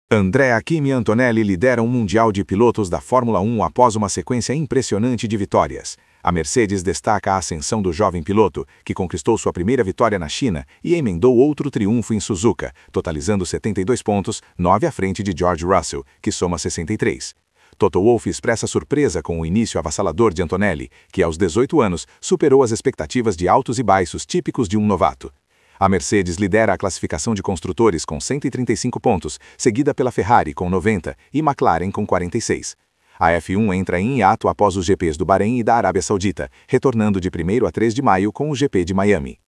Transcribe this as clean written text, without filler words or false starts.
Andrea Kimi Antonelli lidera um Mundial de Pilotos da Fórmula 1 após uma sequência impressionante de vitórias. A Mercedes destaca a ascensão do jovem piloto, que conquistou sua primeira vitória na China e emendou outro triunfo em Suzuka, totalizando 72 pontos, 9 à frente de George Russell, que soma 63. Toto Wolff expressa surpresa com o início avassalador de Antonelli, que aos 18 anos superou as expectativas de altos e baixos típicos de um novato. A Mercedes lidera a classificação de construtores com 135 pontos, seguida pela Ferrari com 90 e McLaren com 46. A F1 entra em hiato após os GPs do Bahrein e da Arábia Saudita, retornando de 1º a 3 de maio com o GP de Miami.